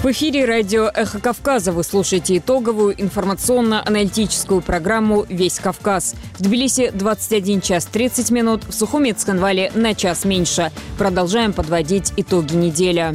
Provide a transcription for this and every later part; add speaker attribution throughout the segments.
Speaker 1: В эфире радио «Эхо Кавказа». Вы слушаете итоговую информационно-аналитическую программу «Весь Кавказ». В Тбилиси 21 час 30 минут, в Сухуми и Цхинвале на час меньше. Продолжаем подводить итоги недели.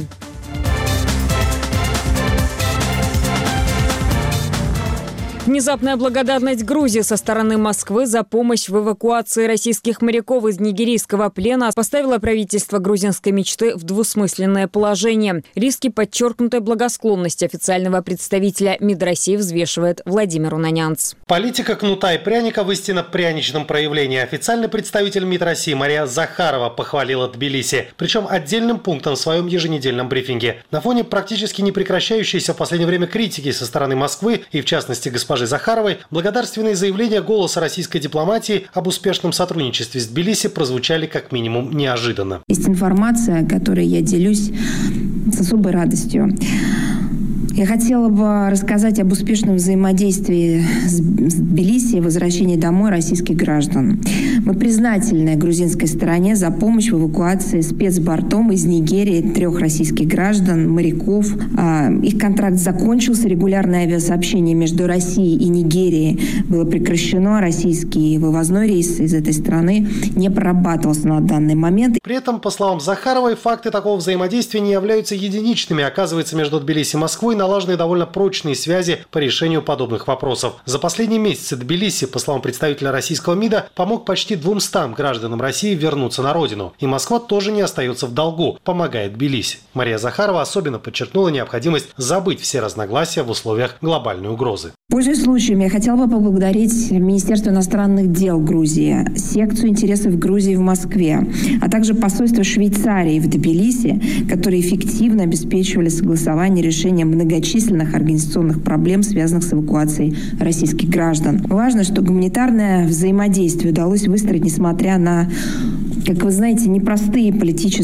Speaker 1: Внезапная благодарность Грузии со стороны Москвы за помощь в эвакуации российских моряков из нигерийского плена поставила правительство грузинской мечты в двусмысленное положение. Риски подчеркнутой благосклонности официального представителя МИД России взвешивает Владимир Унанянц.
Speaker 2: Политика кнута и пряника в истинно пряничном проявлении. Официальный представитель МИД России Мария Захарова похвалила Тбилиси, причем отдельным пунктом в своем еженедельном брифинге. На фоне практически не прекращающейся в последнее время критики со стороны Москвы и, в частности, госпожи Захаровой, благодарственные заявления «Голоса российской дипломатии» об успешном сотрудничестве с Тбилиси прозвучали как минимум неожиданно.
Speaker 3: Есть информация, которой я делюсь с особой радостью. Я хотела бы рассказать об успешном взаимодействии с Тбилиси и возвращении домой российских граждан. Мы признательны грузинской стороне за помощь в эвакуации спецбортом из Нигерии 3 российских граждан, моряков. Их контракт закончился, регулярное авиасообщение между Россией и Нигерией было прекращено, российский вывозной рейс из этой страны не прорабатывался на данный момент.
Speaker 2: При этом, по словам Захаровой, факты такого взаимодействия не являются единичными. Оказывается, между Тбилиси и Москвой налажены довольно прочные связи по решению подобных вопросов. За последние месяцы Тбилиси, по словам представителя российского МИДа, помог почти 200 гражданам России вернуться на родину. И Москва тоже не остается в долгу, помогает Тбилиси. Мария Захарова особенно подчеркнула необходимость забыть все разногласия в условиях глобальной угрозы.
Speaker 3: Пользуясь случаем, я хотела бы поблагодарить Министерство иностранных дел Грузии, секцию интересов Грузии в Москве, а также посольство Швейцарии в Тбилиси, которые эффективно обеспечивали согласование решения многочисленных организационных проблем, связанных с эвакуацией российских граждан. Важно, что гуманитарное взаимодействие удалось выстроить, несмотря на, как вы знаете, непростую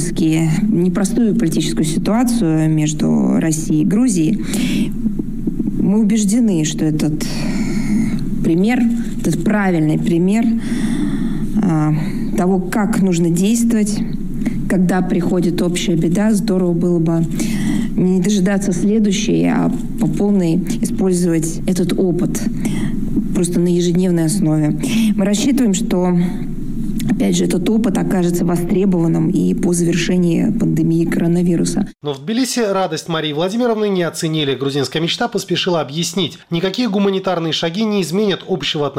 Speaker 3: политическую ситуацию между Россией и Грузией. Мы убеждены, что этот правильный пример того, как нужно действовать, когда приходит общая беда. Здорово было бы не дожидаться следующей, а по полной использовать этот опыт просто на ежедневной основе. Мы рассчитываем, что, опять же, этот опыт окажется востребованным и по завершении пандемии коронавируса.
Speaker 2: Но в Тбилиси радость Марии Владимировны не оценили. Грузинская мечта поспешила объяснить, никакие гуманитарные шаги не изменят общего отношения